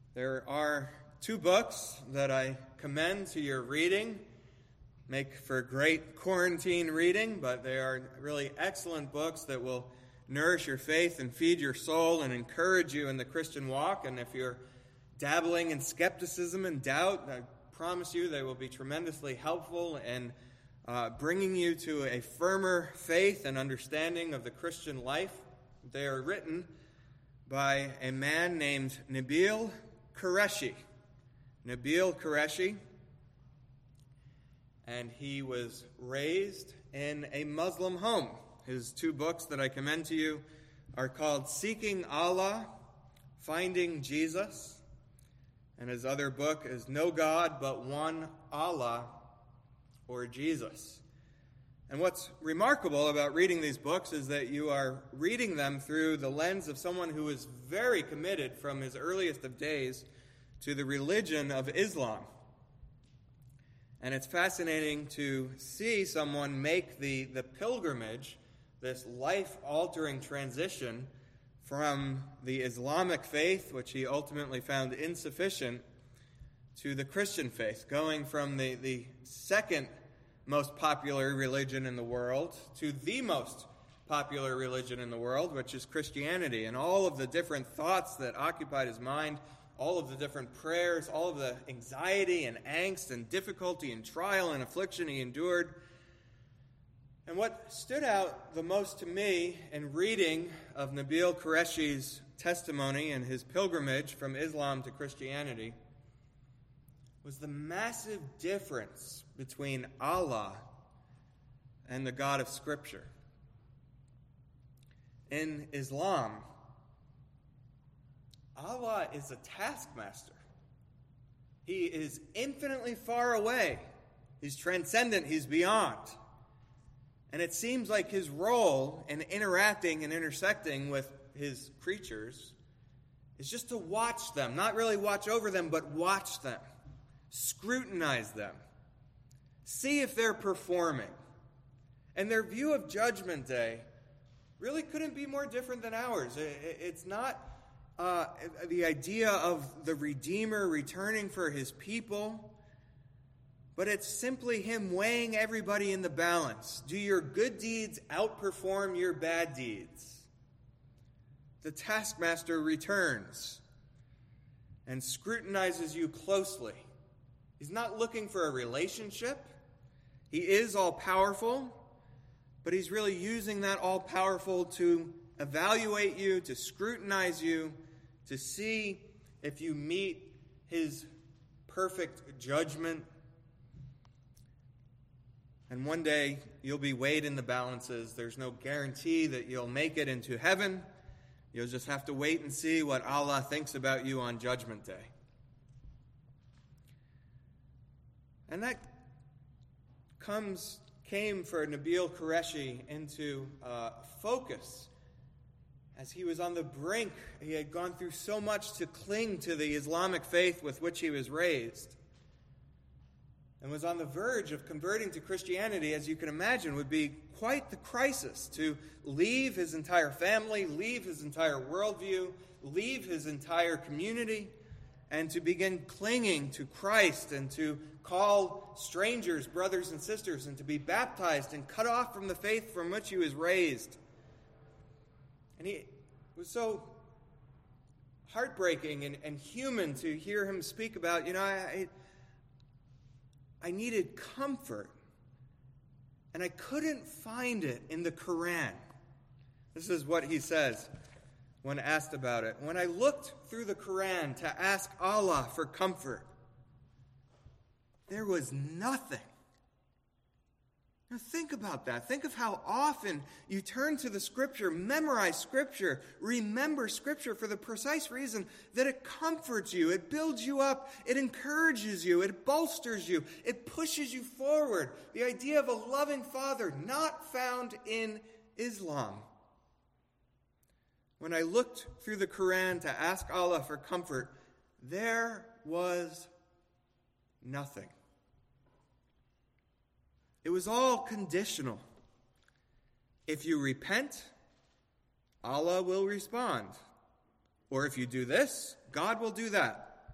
There are two books that I commend to your reading. Make for great quarantine reading, but they are really excellent books that will nourish your faith and feed your soul and encourage you in the Christian walk. And if you're dabbling in skepticism and doubt, I promise you they will be tremendously helpful in bringing you to a firmer faith and understanding of the Christian life. They are written by a man named Nabil Qureshi. Nabil Qureshi. And he was raised in a Muslim home. His two books that I commend to you are called Seeking Allah, Finding Jesus. And his other book is No God But One Allah, or Jesus. And what's remarkable about reading these books is that you are reading them through the lens of someone who is very committed from his earliest of days to the religion of Islam. And it's fascinating to see someone make the pilgrimage, this life-altering transition from the Islamic faith, which he ultimately found insufficient, to the Christian faith, going from the second most popular religion in the world to the most popular religion in the world, which is Christianity, and all of the different thoughts that occupied his mind, all of the different prayers, all of the anxiety and angst and difficulty and trial and affliction he endured. And what stood out the most to me in reading of Nabil Qureshi's testimony and his pilgrimage from Islam to Christianity was the massive difference between Allah and the God of Scripture. In Islam, Allah is a taskmaster. He is infinitely far away. He's transcendent. He's beyond. And it seems like his role in interacting and intersecting with his creatures is just to watch them. Not really watch over them, but watch them. Scrutinize them. See if they're performing. And their view of Judgment Day really couldn't be more different than ours. It's not the idea of the Redeemer returning for his people, but it's simply him weighing everybody in the balance. Do your good deeds outperform your bad deeds? The taskmaster returns and scrutinizes you closely. He's not looking for a relationship. He is all-powerful, but he's really using that all-powerful to evaluate you, to scrutinize you, to see if you meet his perfect judgment. And one day, you'll be weighed in the balances. There's no guarantee that you'll make it into heaven. You'll just have to wait and see what Allah thinks about you on Judgment Day. And that came for Nabil Qureshi into focus as he was on the brink. He had gone through so much to cling to the Islamic faith with which he was raised, and was on the verge of converting to Christianity. As you can imagine, would be quite the crisis to leave his entire family, leave his entire worldview, leave his entire community, and to begin clinging to Christ and to call strangers brothers and sisters and to be baptized and cut off from the faith from which he was raised. And he was so heartbreaking and human to hear him speak about, I needed comfort, and I couldn't find it in the Quran. This is what he says when asked about it. When I looked through the Quran to ask Allah for comfort, there was nothing. Now think about that. Think of how often you turn to the Scripture, memorize Scripture, remember Scripture for the precise reason that it comforts you, it builds you up, it encourages you, it bolsters you, it pushes you forward. The idea of a loving Father not found in Islam. When I looked through the Quran to ask Allah for comfort, there was nothing. It was all conditional. If you repent, Allah will respond. Or if you do this, God will do that.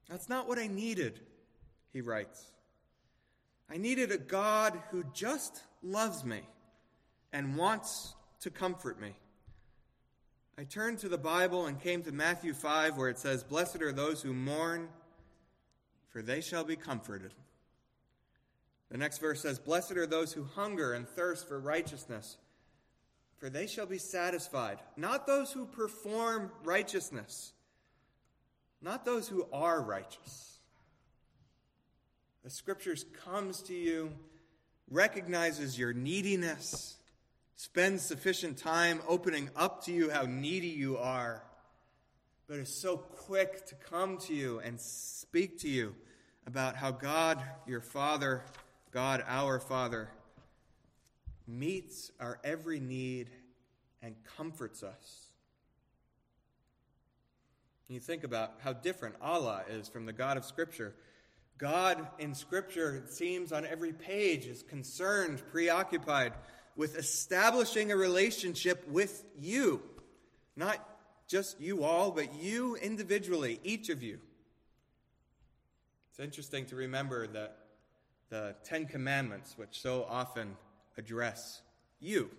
That's not what I needed, he writes. I needed a God who just loves me and wants to comfort me. I turned to the Bible and came to Matthew 5, where it says, "Blessed are those who mourn, for they shall be comforted." The next verse says, "Blessed are those who hunger and thirst for righteousness, for they shall be satisfied." Not those who perform righteousness, not those who are righteous. The Scriptures comes to you, recognizes your neediness, spends sufficient time opening up to you how needy you are, but is so quick to come to you and speak to you about how God, your Father, God, our Father, meets our every need and comforts us. You think about how different Allah is from the God of Scripture. God in Scripture, it seems on every page, is concerned, preoccupied with establishing a relationship with you. Not just you all, but you individually, each of you. It's interesting to remember that the Ten Commandments, which so often address you,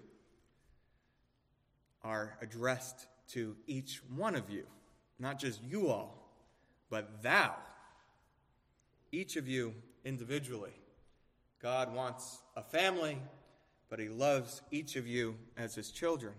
are addressed to each one of you. Not just you all, but thou. Each of you individually. God wants a family, but he loves each of you as his children.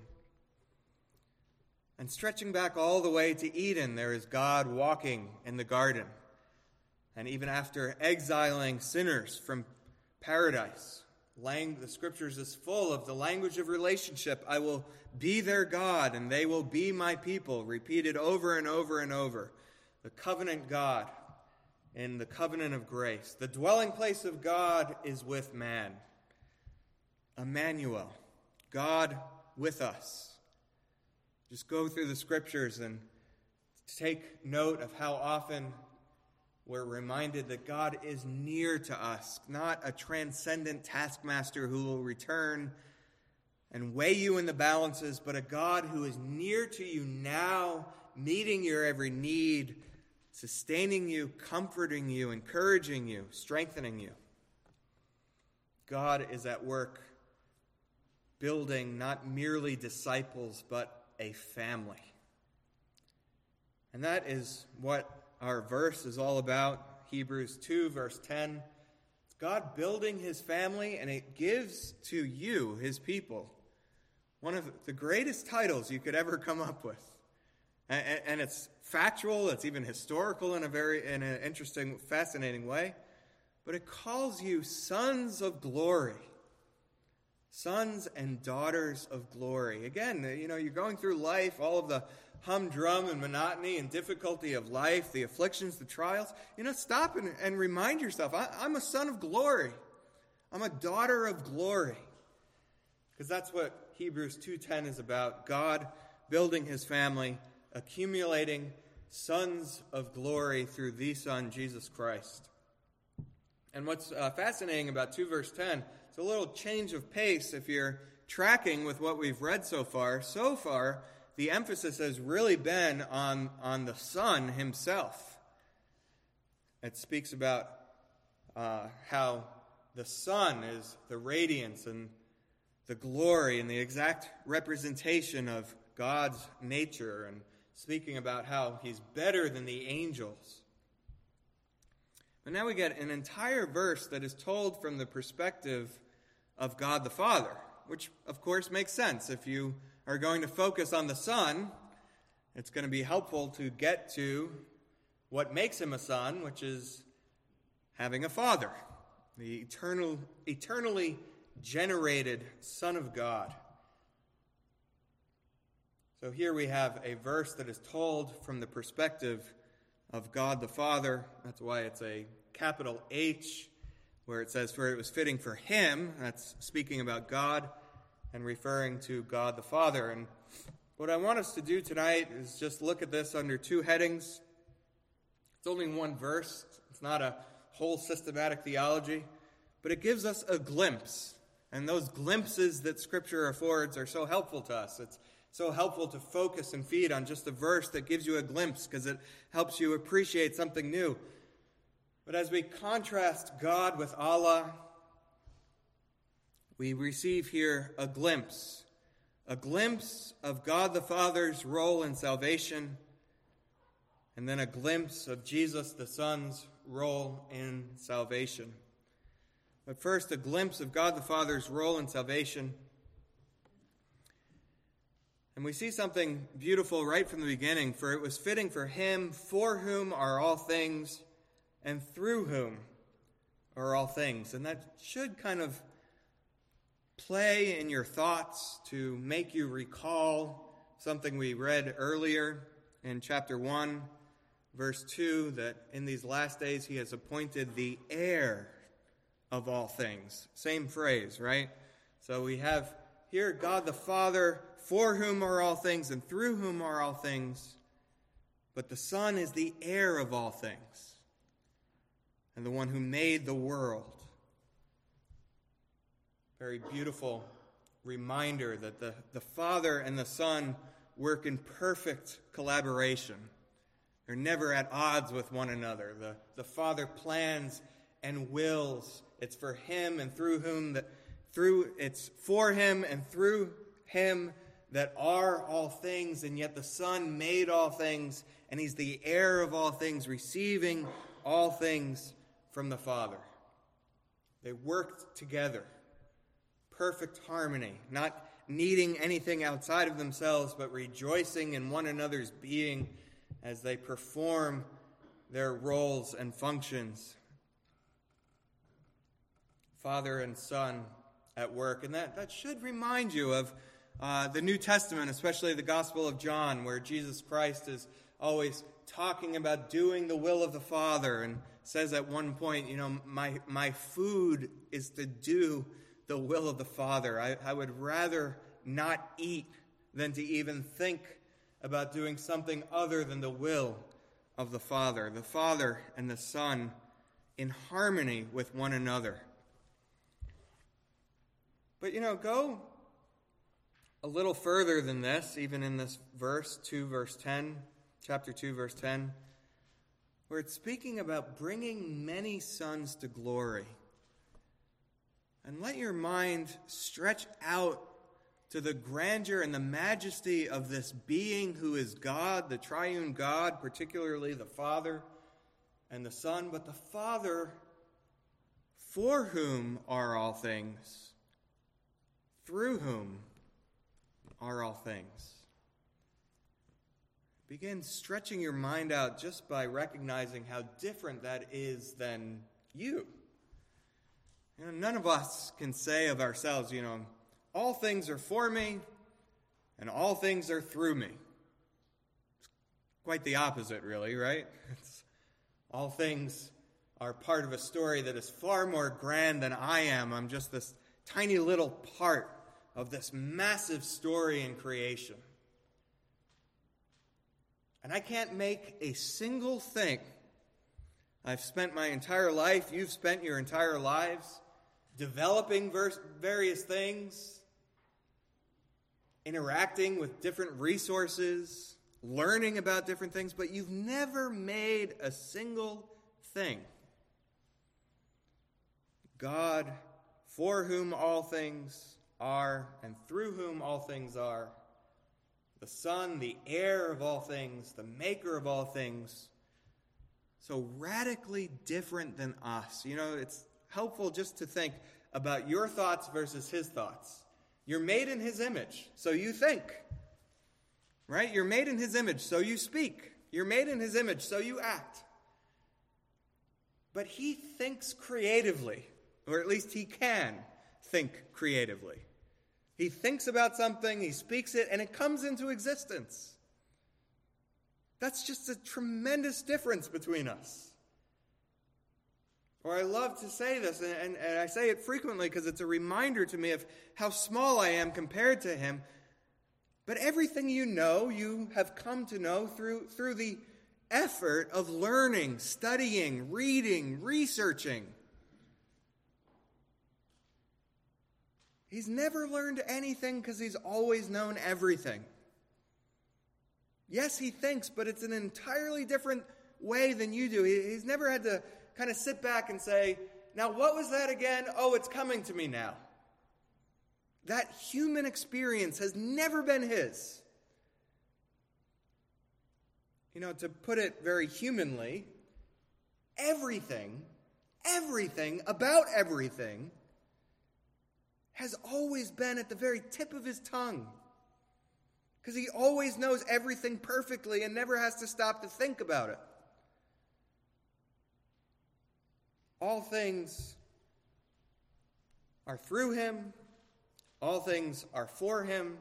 And stretching back all the way to Eden, there is God walking in the garden. And even after exiling sinners from paradise, the Scriptures is full of the language of relationship. I will be their God, and they will be my people, repeated over and over and over. The covenant God in the covenant of grace. The dwelling place of God is with man. Emmanuel, God with us. Just go through the Scriptures and take note of how often we're reminded that God is near to us, not a transcendent taskmaster who will return and weigh you in the balances, but a God who is near to you now, meeting your every need, sustaining you, comforting you, encouraging you, strengthening you. God is at work building not merely disciples, but a family. And that is what our verse is all about. Hebrews 2, verse 10. It's God building his family, and it gives to you, his people, one of the greatest titles you could ever come up with. And it's factual, it's even historical in an interesting, fascinating way. But it calls you sons of glory. Sons and daughters of glory. Again, you're going through life, all of the humdrum and monotony and difficulty of life, the afflictions, the trials. Stop and remind yourself, I'm a son of glory. I'm a daughter of glory. Because that's what Hebrews 2:10 is about. God building his family, accumulating sons of glory through the Son, Jesus Christ. And what's fascinating about 2 verse 10, it's a little change of pace if you're tracking with what we've read so far. So far, the emphasis has really been on the Son himself. It speaks about how the Son is the radiance and the glory and the exact representation of God's nature, and speaking about how he's better than the angels. But now we get an entire verse that is told from the perspective of God the Father, which of course makes sense. If you are going to focus on the Son, it's going to be helpful to get to what makes him a son, which is having a father, the eternally generated Son of God. So here we have a verse that is told from the perspective of God the Father. That's why it's a capital H, where it says, "For it was fitting for him." That's speaking about God and referring to God the Father. And what I want us to do tonight is just look at this under two headings. It's only one verse. It's not a whole systematic theology, but it gives us a glimpse. And those glimpses that Scripture affords are so helpful to us. It's so helpful to focus and feed on just a verse that gives you a glimpse because it helps you appreciate something new. But as we contrast God with Allah, we receive here a glimpse of God the Father's role in salvation, and then a glimpse of Jesus the Son's role in salvation. But first, a glimpse of God the Father's role in salvation. And we see something beautiful right from the beginning, for it was fitting for him, for whom are all things, and through whom are all things. And that should kind of play in your thoughts to make you recall something we read earlier in chapter 1, verse 2, that in these last days he has appointed the heir of all things. Same phrase, right? So we have here God the Father, for whom are all things and through whom are all things, but the Son is the heir of all things and the one who made the world. Very beautiful reminder that the Father and the Son work in perfect collaboration. They're never at odds with one another. The Father plans and wills. It's for him and through whom it's for him and through him that are all things, and yet the Son made all things, and he's the heir of all things, receiving all things from the Father. They worked together. Perfect harmony, not needing anything outside of themselves, but rejoicing in one another's being as they perform their roles and functions. Father and Son at work. And that should remind you of the New Testament, especially the Gospel of John, where Jesus Christ is always talking about doing the will of the Father, and says at one point, my food is to do the will of the Father. I would rather not eat than to even think about doing something other than the will of the Father and the Son in harmony with one another. But go a little further than this, even in this verse, chapter 2, verse 10, where it's speaking about bringing many sons to glory. And let your mind stretch out to the grandeur and the majesty of this being who is God, the triune God, particularly the Father and the Son, but the Father for whom are all things, through whom are all things. Begin stretching your mind out just by recognizing how different that is than you. None of us can say of ourselves, all things are for me and all things are through me. It's quite the opposite, really, right? All things are part of a story that is far more grand than I am. I'm just this tiny little part of this massive story in creation. And I can't make a single thing. I've spent my entire life, you've spent your entire lives, developing various things, interacting with different resources, learning about different things, but you've never made a single thing. God, for whom all things are, and through whom all things are, the Son, the heir of all things, the maker of all things, so radically different than us. It's helpful just to think about your thoughts versus his thoughts. You're made in his image, so you think. Right? You're made in his image, so you speak. You're made in his image, so you act. But he thinks creatively, or at least he can think creatively. He thinks about something, he speaks it, and it comes into existence. That's just a tremendous difference between us. Or I love to say this, and I say it frequently because it's a reminder to me of how small I am compared to him. But everything you have come to know through the effort of learning, studying, reading, researching. He's never learned anything because he's always known everything. Yes, he thinks, but it's an entirely different way than you do. He's never had to kind of sit back and say, now what was that again? Oh, it's coming to me now. That human experience has never been his. To put it very humanly, everything about everything has always been at the very tip of his tongue. Because he always knows everything perfectly and never has to stop to think about it. All things are through him. All things are for him.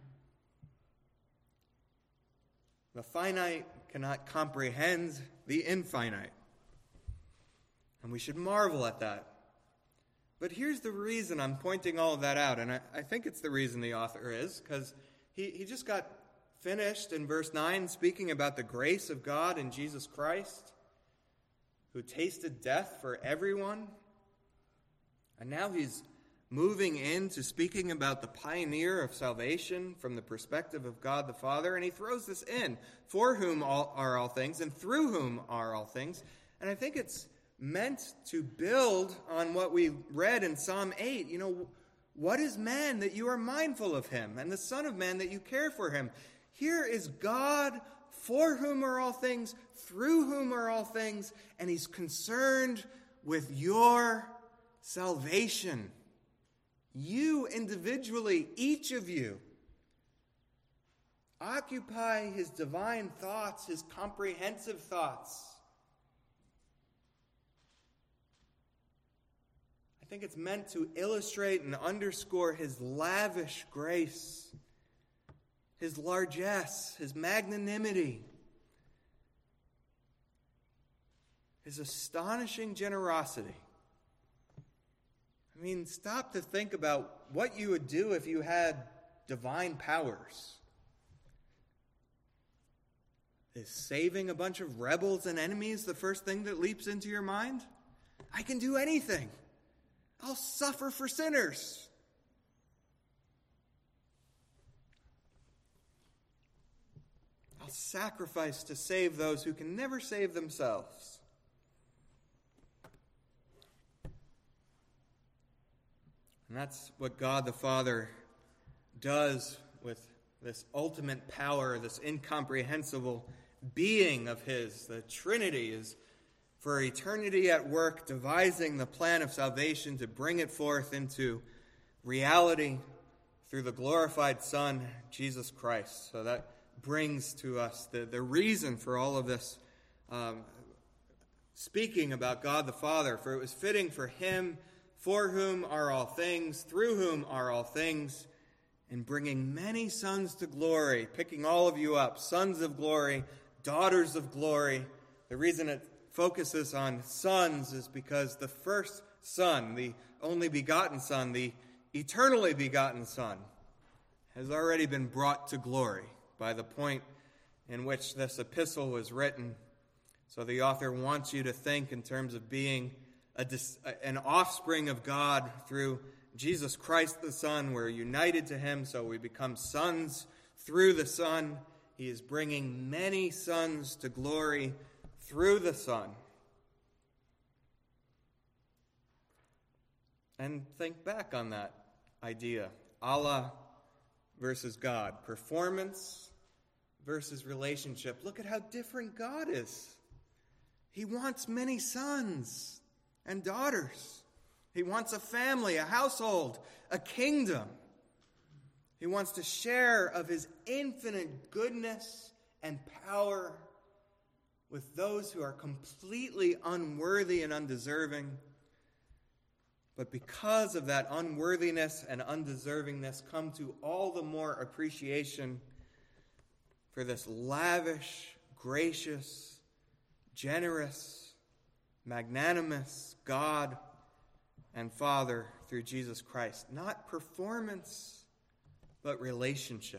The finite cannot comprehend the infinite. And we should marvel at that. But here's the reason I'm pointing all of that out, and I think it's the reason the author is, because he just got finished in verse 9 speaking about the grace of God in Jesus Christ, who tasted death for everyone. And now he's moving into speaking about the pioneer of salvation from the perspective of God the Father, and he throws this in, for whom are all things, and through whom are all things. And I think it's meant to build on what we read in Psalm 8. What is man that you are mindful of him, and the Son of Man that you care for him? Here is God, for whom are all things, through whom are all things, and he's concerned with your salvation. You individually, each of you, occupy his divine thoughts, his comprehensive thoughts. I think it's meant to illustrate and underscore his lavish grace, his largesse, his magnanimity, his astonishing generosity. Stop to think about what you would do if you had divine powers. Is saving a bunch of rebels and enemies the first thing that leaps into your mind? I can do anything. I'll suffer for sinners. I'll sacrifice to save those who can never save themselves. And that's what God the Father does with this ultimate power, this incomprehensible being of his. The Trinity is for eternity at work, devising the plan of salvation to bring it forth into reality through the glorified Son, Jesus Christ. So that brings to us the reason for all of this speaking about God the Father. For it was fitting for him, for whom are all things, through whom are all things, and bringing many sons to glory, picking all of you up, sons of glory, daughters of glory. The reason it focuses on sons is because the first Son, the only begotten Son, the eternally begotten Son, has already been brought to glory by the point in which this epistle was written. So the author wants you to think in terms of being an offspring of God through Jesus Christ the Son. We're united to him, so we become sons through the Son. He is bringing many sons to glory through the Son. And think back on that idea. Allah versus God. Performance versus relationship. Look at how different God is. He wants many sons and daughters. He wants a family, a household, a kingdom. He wants to share of his infinite goodness and power with those who are completely unworthy and undeserving. But because of that unworthiness and undeservingness, come to all the more appreciation for this lavish, gracious, generous, magnanimous God and Father through Jesus Christ. Not performance, but relationship.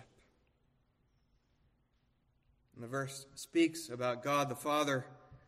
And the verse speaks about God the Father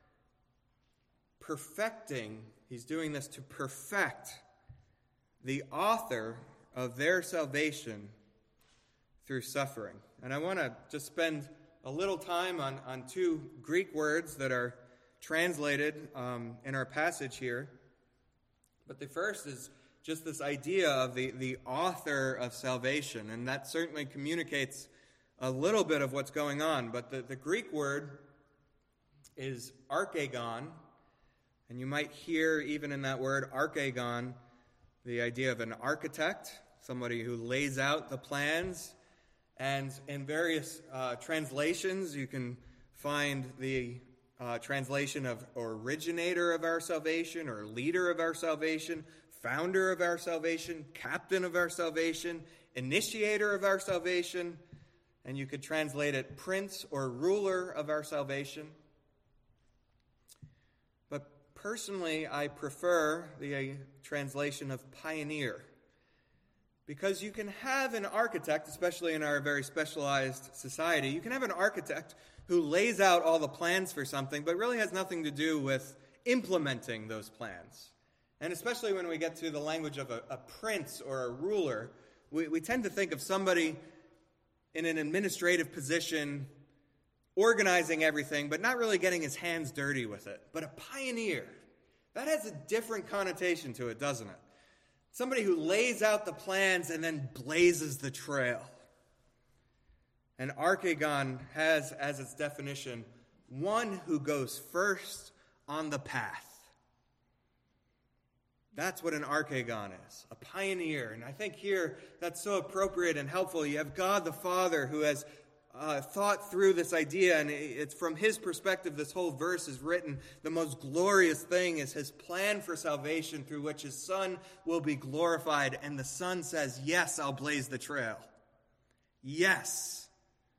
perfecting. He's doing this to perfect the author of their salvation through suffering. And I want to just spend a little time on two Greek words that are translated in our passage here. But the first is just this idea of the author of salvation, and that certainly communicates a little bit of what's going on. But the Greek word is archegon, and you might hear even in that word archegon the idea of an architect, somebody who lays out the plans. And in various translations, you can find the translation of originator of our salvation, or leader of our salvation, founder of our salvation, captain of our salvation, initiator of our salvation, and you could translate it prince or ruler of our salvation. But personally, I prefer the translation of pioneer, because you can have an architect, especially in our very specialized society, you can have an architect who lays out all the plans for something, but really has nothing to do with implementing those plans. And especially when we get to the language of a prince or a ruler, we tend to think of somebody in an administrative position organizing everything, but not really getting his hands dirty with it. But a pioneer, that has a different connotation to it, doesn't it? Somebody who lays out the plans and then blazes the trail. And archegon has as its definition one who goes first on the path. That's what an archegon is, a pioneer. And I think here that's so appropriate and helpful. You have God the Father who has thought through this idea, and it's from his perspective this whole verse is written. The most glorious thing is his plan for salvation through which his Son will be glorified. And the Son says, yes, I'll blaze the trail. Yes.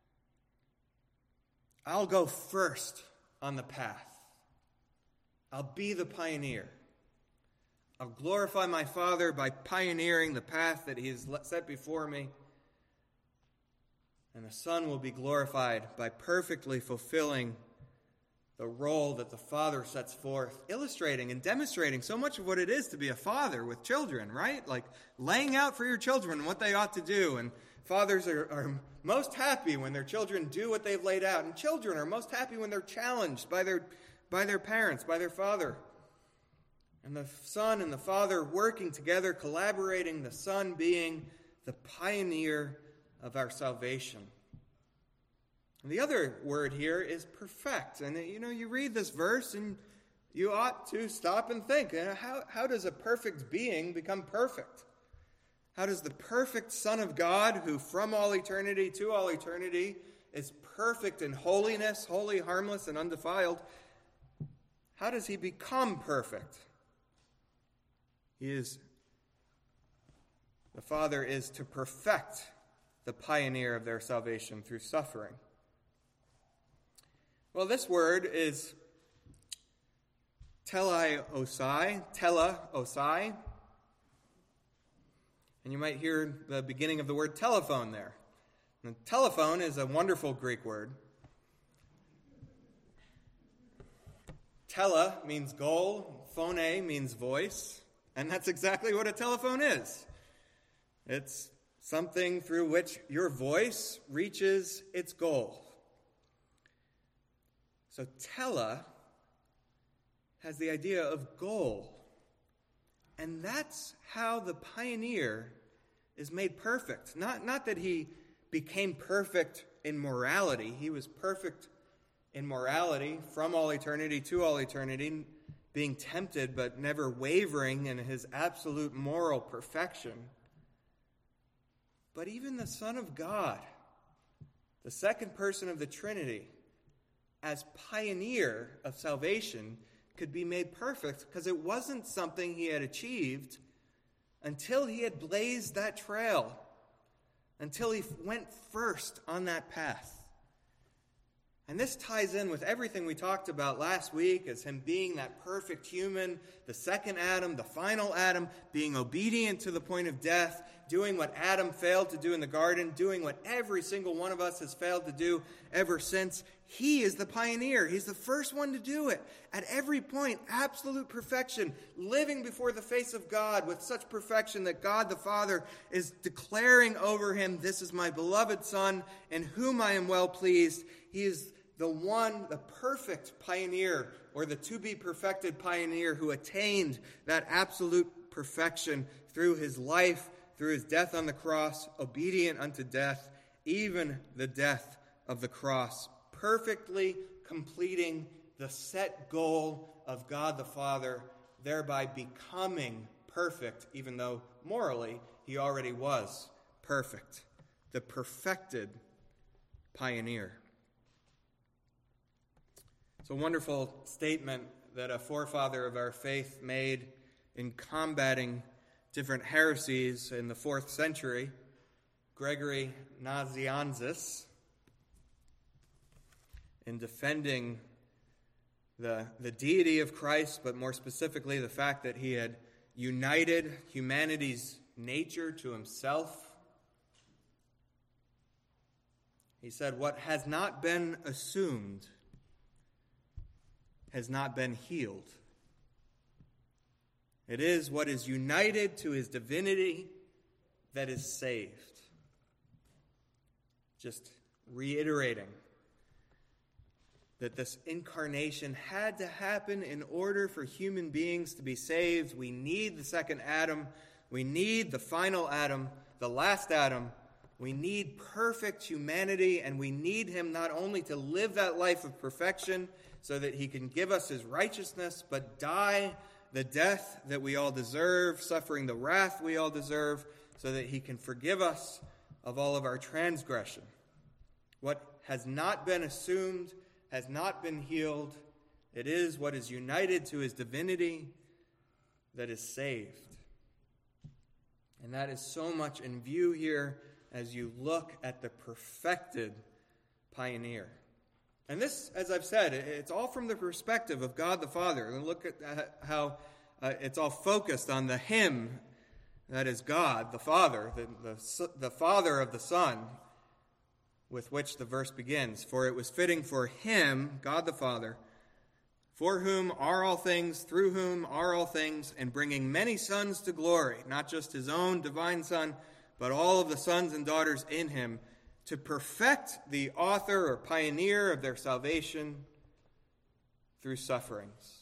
I'll go first on the path. I'll be the pioneer. I'll glorify my Father by pioneering the path that he has set before me. And the Son will be glorified by perfectly fulfilling the role that the Father sets forth, illustrating and demonstrating so much of what it is to be a father with children, right? Like laying out for your children what they ought to do. And fathers are most happy when their children do what they've laid out. And children are most happy when they're challenged by their parents, by their father. And the Son and the Father working together, collaborating, the Son being the pioneer of our salvation. And the other word here is perfect. And you read this verse and you ought to stop and think, how does a perfect being become perfect? How does the perfect Son of God, who from all eternity to all eternity is perfect in holiness, holy, harmless, and undefiled, how does he become perfect? The Father is to perfect the pioneer of their salvation through suffering. Well, this word is teleosai, and you might hear the beginning of the word telephone there. And telephone is a wonderful Greek word. Tele means goal, phone means voice, and that's exactly what a telephone is. It's something through which your voice reaches its goal. So tele has the idea of goal. And that's how the pioneer is made perfect. Not that he became perfect in morality. He was perfect in morality from all eternity to all eternity, being tempted but never wavering in his absolute moral perfection. But even the Son of God, the second person of the Trinity, as pioneer of salvation, could be made perfect because it wasn't something he had achieved until he had blazed that trail, until he went first on that path. And this ties in with everything we talked about last week as him being that perfect human, the second Adam, the final Adam, being obedient to the point of death, doing what Adam failed to do in the garden, doing what every single one of us has failed to do ever since. He is the pioneer. He's the first one to do it. At every point, absolute perfection, living before the face of God with such perfection that God the Father is declaring over him, "This is my beloved Son, in whom I am well pleased." He is the one, the perfect pioneer, or the to-be-perfected pioneer who attained that absolute perfection through his life, through his death on the cross, obedient unto death, even the death of the cross, perfectly completing the set goal of God the Father, thereby becoming perfect, even though morally he already was perfect. The perfected pioneer. It's a wonderful statement that a forefather of our faith made in combating different heresies in the 4th century, Gregory Nazianzus, in defending the deity of Christ, but more specifically the fact that he had united humanity's nature to himself. He said, "What has not been assumed has not been healed. It is what is united to his divinity that is saved." Just reiterating that this incarnation had to happen in order for human beings to be saved. We need the second Adam. We need the final Adam, the last Adam. We need perfect humanity, and we need him not only to live that life of perfection so that he can give us his righteousness, but die the death that we all deserve, suffering the wrath we all deserve, so that he can forgive us of all of our transgression. What has not been assumed has not been healed. It is what is united to his divinity that is saved. And that is so much in view here as you look at the perfected pioneer. And this, as I've said, it's all from the perspective of God the Father. And look at how it's all focused on the him that is God, the Father, the Father of the Son, with which the verse begins. "For it was fitting for him," God the Father, "for whom are all things, through whom are all things, and bringing many sons to glory," not just his own divine Son, but all of the sons and daughters in him, "to perfect the author or pioneer of their salvation through sufferings."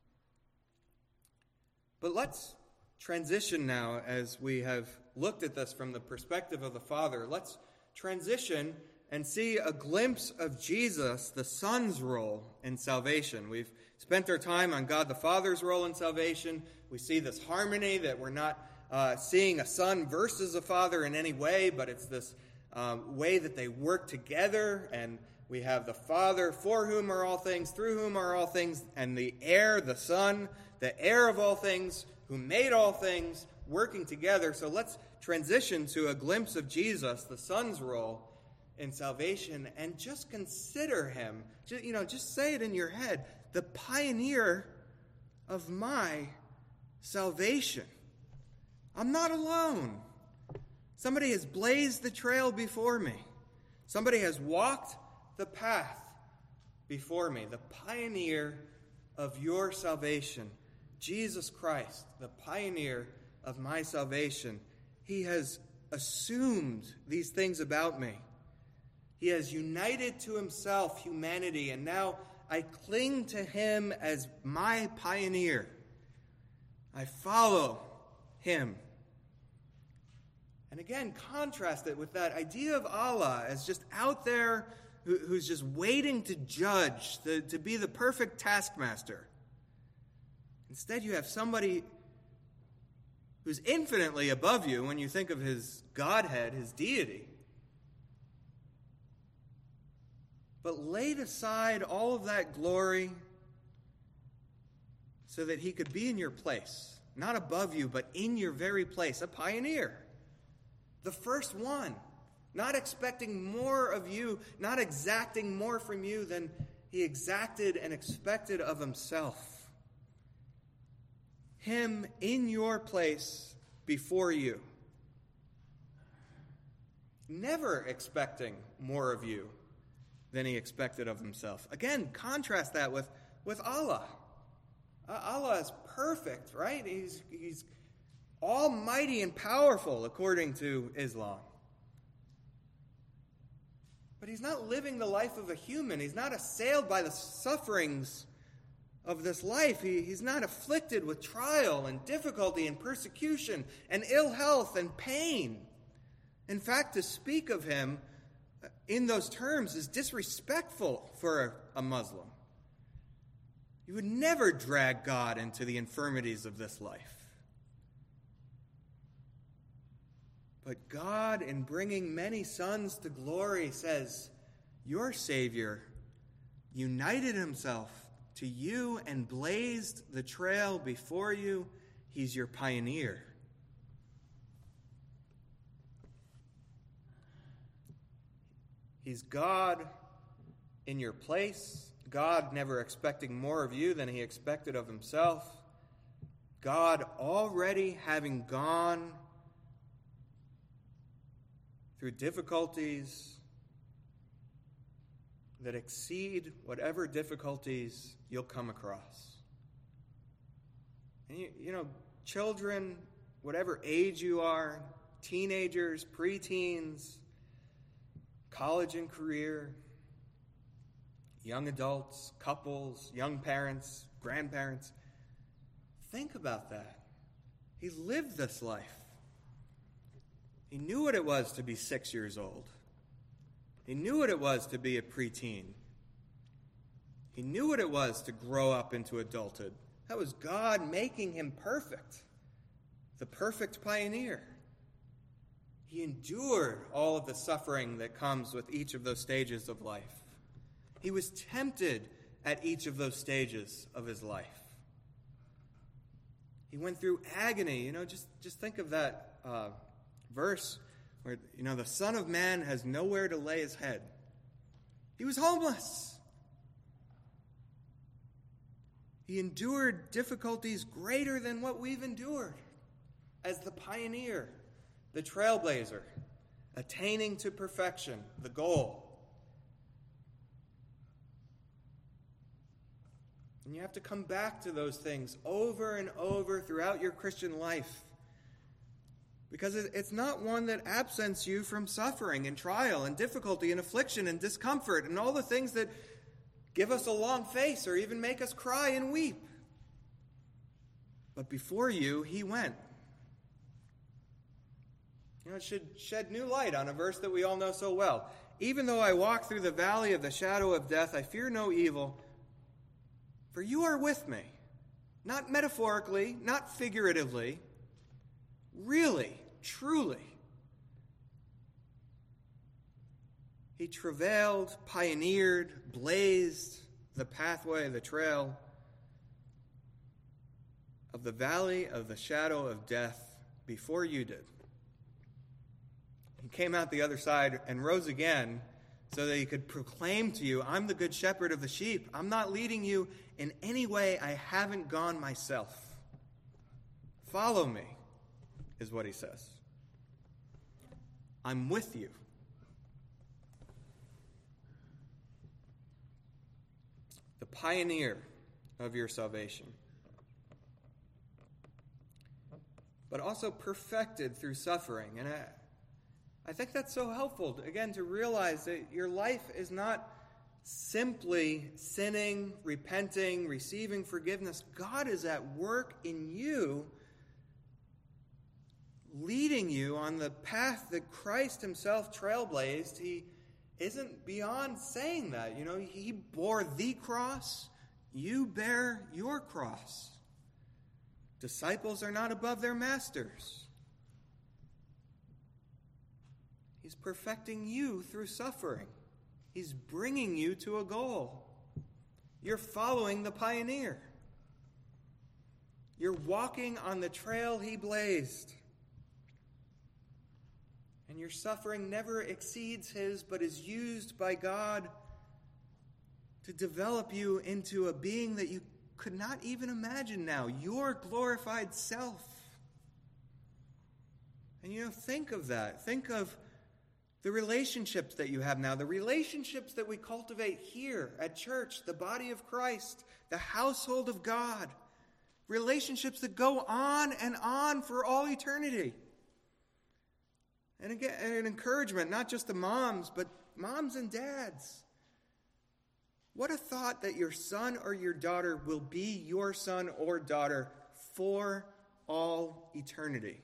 But let's transition now, as we have looked at this from the perspective of the Father. Let's transition and see a glimpse of Jesus, the Son's role in salvation. We've spent our time on God the Father's role in salvation. We see this harmony that we're not seeing a son versus a father in any way, but it's this way that they work together, and we have the Father, for whom are all things, through whom are all things, and the heir, the Son, the heir of all things, who made all things, working together. So let's transition to a glimpse of Jesus, the Son's role in salvation, and just consider him. Just say it in your head: the pioneer of my salvation. I'm not alone. Somebody has blazed the trail before me. Somebody has walked the path before me. The pioneer of your salvation, Jesus Christ, the pioneer of my salvation. He has assumed these things about me. He has united to himself humanity, and now I cling to him as my pioneer. I follow him. And again, contrast it with that idea of Allah as just out there who's just waiting to judge, to be the perfect taskmaster. Instead, you have somebody who's infinitely above you when you think of his Godhead, his deity. But laid aside all of that glory so that he could be in your place. Not above you, but in your very place. A pioneer. The first one. Not expecting more of you, not exacting more from you than he exacted and expected of himself. Him in your place before you. Never expecting more of you than he expected of himself. Again, contrast that with Allah. Allah is perfect, right? He's almighty and powerful, according to Islam. But he's not living the life of a human. He's not assailed by the sufferings of this life. He's not afflicted with trial and difficulty and persecution and ill health and pain. In fact, to speak of him in those terms is disrespectful for a Muslim. You would never drag God into the infirmities of this life. But God, in bringing many sons to glory, says, your Savior united himself to you and blazed the trail before you. He's your pioneer. He's God in your place. God never expecting more of you than he expected of himself. God already having gone through difficulties that exceed whatever difficulties you'll come across. And you know, children, whatever age you are, teenagers, preteens, college and career, young adults, couples, young parents, grandparents, think about that. He lived this life. He knew what it was to be 6 years old. He knew what it was to be a preteen. He knew what it was to grow up into adulthood. That was God making him perfect, the perfect pioneer. He endured all of the suffering that comes with each of those stages of life. He was tempted at each of those stages of his life. He went through agony. Just think of that verse where, the Son of Man has nowhere to lay his head. He was homeless. He endured difficulties greater than what we've endured as the pioneer, the trailblazer, attaining to perfection, the goal. And you have to come back to those things over and over throughout your Christian life. Because it's not one that absents you from suffering and trial and difficulty and affliction and discomfort and all the things that give us a long face or even make us cry and weep. But before you, he went. It should shed new light on a verse that we all know so well. Even though I walk through the valley of the shadow of death, I fear no evil, for you are with me. Not metaphorically, not figuratively, really, truly. He travailed, pioneered, blazed the pathway, the trail of the valley of the shadow of death before you did. He came out the other side and rose again so that he could proclaim to you, I'm the good shepherd of the sheep. I'm not leading you in any way I haven't gone myself. Follow me, is what he says. I'm with you. The pioneer of your salvation. But also perfected through suffering. And I think that's so helpful, again, to realize that your life is not simply sinning, repenting, receiving forgiveness. God is at work in you, leading you on the path that Christ himself trailblazed. He isn't beyond saying that. He bore the cross. You bear your cross. Disciples are not above their masters. He's perfecting you through suffering. He's bringing you to a goal. You're following the pioneer. You're walking on the trail he blazed. And your suffering never exceeds his, but is used by God to develop you into a being that you could not even imagine now, your glorified self. And think of that. Think of the relationships that you have now, the relationships that we cultivate here at church, the body of Christ, the household of God, relationships that go on and on for all eternity. And again, an encouragement, not just to moms, but moms and dads, what a thought that your son or your daughter will be your son or daughter for all eternity.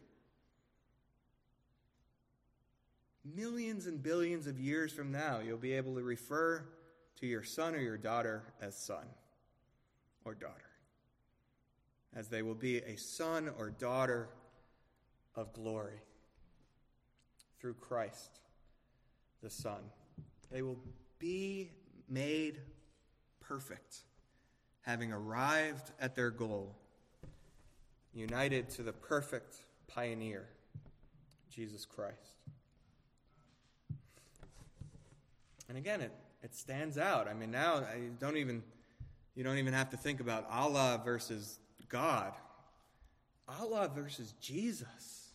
Millions and billions of years from now, you'll be able to refer to your son or your daughter as son or daughter, as they will be a son or daughter of glory through Christ, the Son. They will be made perfect, having arrived at their goal, united to the perfect pioneer, Jesus Christ. And again, it stands out. I mean, now you don't even have to think about Allah versus God. Allah versus Jesus.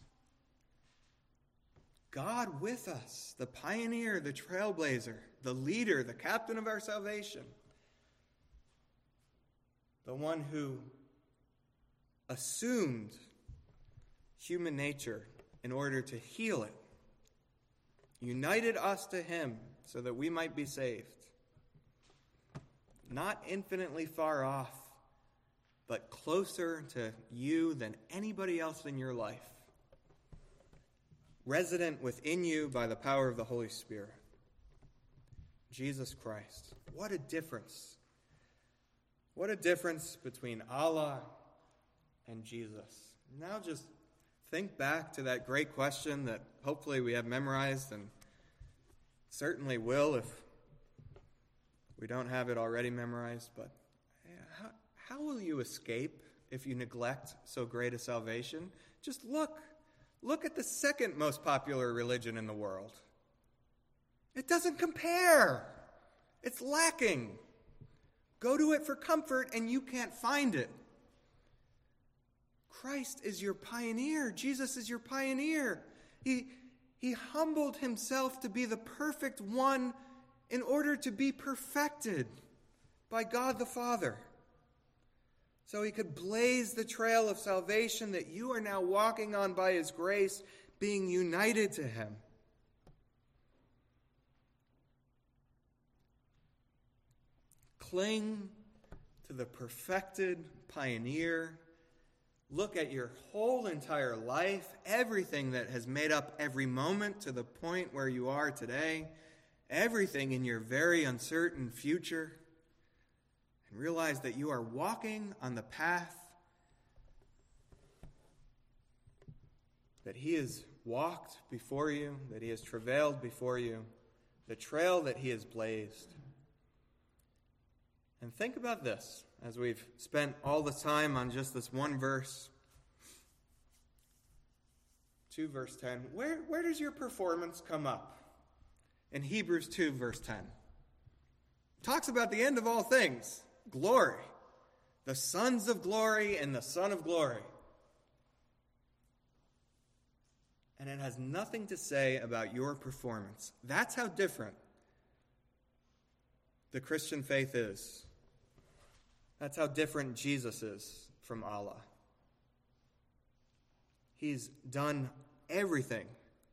God with us, the pioneer, the trailblazer, the leader, the captain of our salvation. The one who assumed human nature in order to heal it. United us to him so that we might be saved. Not infinitely far off, but closer to you than anybody else in your life. Resident within you by the power of the Holy Spirit. Jesus Christ. What a difference. What a difference between Allah and Jesus. Now just think back to that great question that hopefully we have memorized and certainly will if we don't have it already memorized. But how will you escape if you neglect so great a salvation? Just look. Look at the second most popular religion in the world. It doesn't compare. It's lacking. Go to it for comfort and you can't find it. Christ is your pioneer. Jesus is your pioneer. He humbled himself to be the perfect one in order to be perfected by God the Father. So he could blaze the trail of salvation that you are now walking on by his grace, being united to him. Cling to the perfected pioneer. Look at your whole entire life, everything that has made up every moment to the point where you are today, everything in your very uncertain future. And realize that you are walking on the path that he has walked before you, that he has travailed before you, the trail that he has blazed. And think about this, as we've spent all the time on just this one verse. 2 verse 10. Where does your performance come up? In Hebrews 2 verse 10. Talks about the end of all things. Glory. The sons of glory and the Son of glory. And it has nothing to say about your performance. That's how different the Christian faith is. That's how different Jesus is from Allah. He's done everything.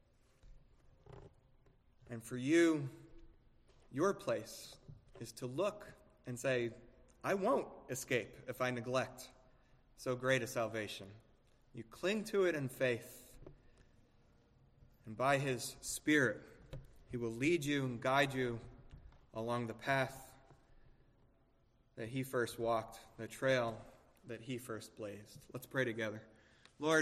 And for you, your place is to look and say, I won't escape if I neglect so great a salvation. You cling to it in faith. And by his Spirit, he will lead you and guide you along the path that he first walked, the trail that he first blazed. Let's pray together.